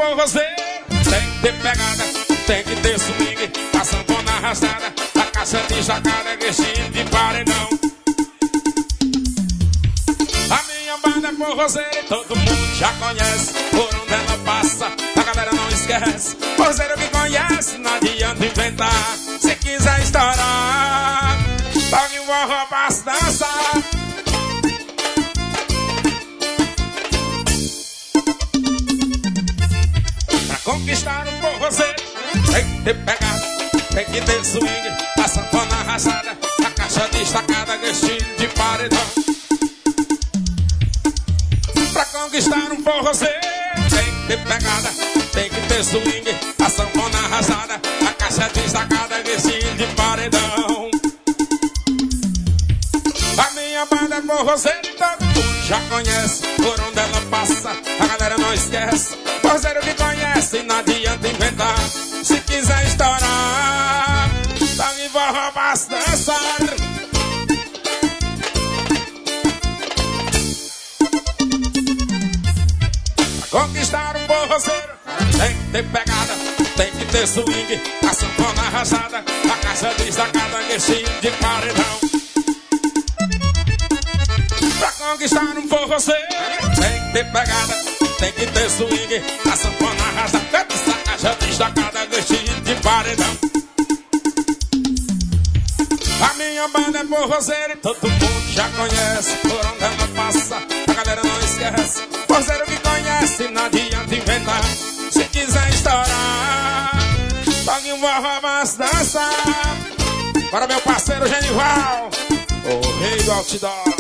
forrozeiro tem que ter pegada, tem que ter swing, a sanfona arrastada, a caixa de jacada, gostinho de paredão. A minha banda é forrozeira e todo mundo já conhece, por onde ela passa, a galera não esquece. Forrozeiro que conhece, não adianta inventar. Se quiser estourar, toque um forró pra se dançar. Pra conquistar um forrozeiro tem que ter pegada, tem que ter swing, a sanfona arrasada, a caixa destacada, gostinho de paredão. Pra conquistar um forrozeiro tem que ter pegada, tem que ter swing, a sanfona arrasada, a caixa destacada, gostinho de paredão. A minha banda é forrozeira e todo mundo já conhece, por onde ela passa, a galera não esquece. Forrozeiro que conhece, não adianta inventar. Se quiser estourar, toque forró pra se dançar. Conquistar um forrozeiro tem que ter pegada, tem que ter swing, a sanfona arrasada, a caixa destacada, gostinho de paredão. Pra conquistar um forrozeiro tem que ter pegada, tem que ter swing, a sanfona arrasada, a caixa destacada, gostinho de paredão. A minha banda é forrozeira e todo mundo já conhece, por onde ela passa, a galera não esquece. Forrozeiro que conhece, não adianta inventar. Se quiser estourar, toque um forró pra se dançar. Para meu parceiro Genival, o rei do outdoor.